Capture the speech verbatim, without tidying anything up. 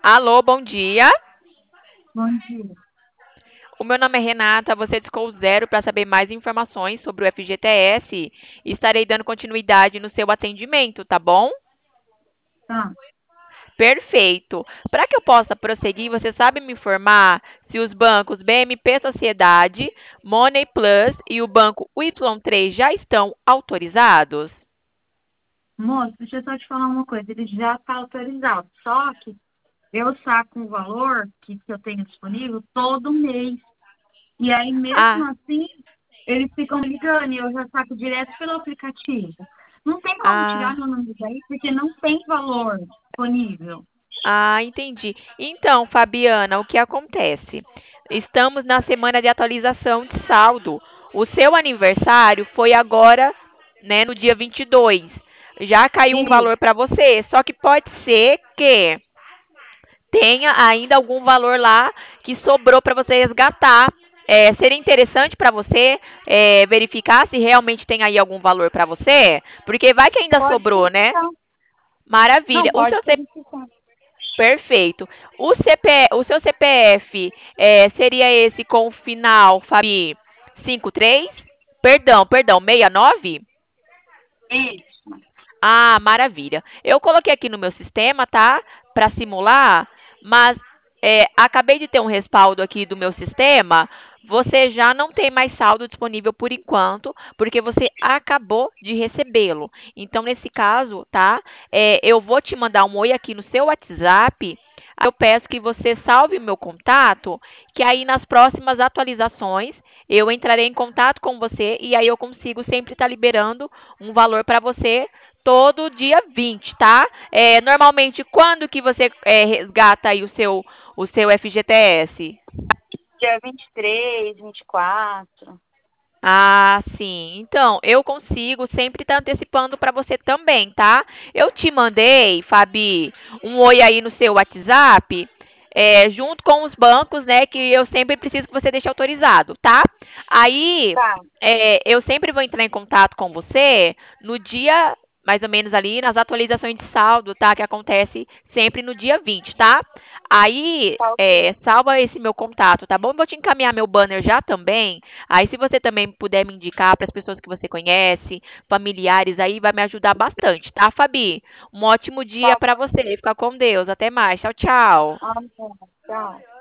Alô, bom dia. Bom dia. O meu nome é Renata. Você discou zero para saber mais informações sobre o F G T S e estarei dando continuidade no seu atendimento, tá bom? Tá. Perfeito. Para que eu possa prosseguir, você sabe me informar se os bancos B M P Sociedade, Money Plus e o banco Y três já estão autorizados? Moço, deixa eu só te falar uma coisa. Ele já está autorizado. Só que eu saco o valor que, que eu tenho disponível todo mês. E aí, mesmo Ah, assim, eles ficam ligando e eu já saco direto pelo aplicativo. Não tem como tirar ah. meu número daí, porque não tem valor disponível. Ah, entendi. Então, Fabiana, o que acontece? Estamos na semana de atualização de saldo. O seu aniversário foi agora, né, no dia vinte e dois. Já caiu um E valor para você, só que pode ser que tenha ainda algum valor lá que sobrou para você resgatar. É, seria interessante para você é, verificar se realmente tem aí algum valor para você, porque vai que ainda pode sobrou, né? verificar. Não, Maravilha. O pode seu C verificar. Perfeito. O, C P, o seu C P F é, seria esse com o final, Fabi, cinquenta e três? Perdão, perdão, sessenta e nove? Isso. Ah, maravilha. Eu coloquei aqui no meu sistema, tá? Para simular, mas é, acabei de ter um respaldo aqui do meu sistema. Você já não tem mais saldo disponível por enquanto, porque você acabou de recebê-lo. Então, nesse caso, tá? É, eu vou te mandar um oi aqui no seu WhatsApp. Eu peço que você salve o meu contato, que aí nas próximas atualizações eu entrarei em contato com você e aí eu consigo sempre estar liberando um valor para você todo dia vinte, tá? É, normalmente, quando que você é, resgata aí o seu, o seu F G T S? Dia vinte e três, vinte e quatro. Ah, sim. Então, eu consigo sempre estar antecipando para você também, tá? Eu te mandei, Fabi, um oi aí no seu WhatsApp, é, junto com os bancos, né, que eu sempre preciso que você deixe autorizado, tá? Aí, Tá. é, eu sempre vou entrar em contato com você no dia, mais ou menos ali, nas atualizações de saldo, tá? Que acontece sempre no dia vinte, tá? Aí, Tá ok. é, salva esse meu contato, tá bom? Vou te encaminhar meu banner já também. Aí, se você também puder me indicar para as pessoas que você conhece, familiares, aí vai me ajudar bastante, tá, Fabi? Um ótimo dia Tá para bom. você. Fica com Deus. Até mais. Tchau, tchau. Ah, tá. Tchau.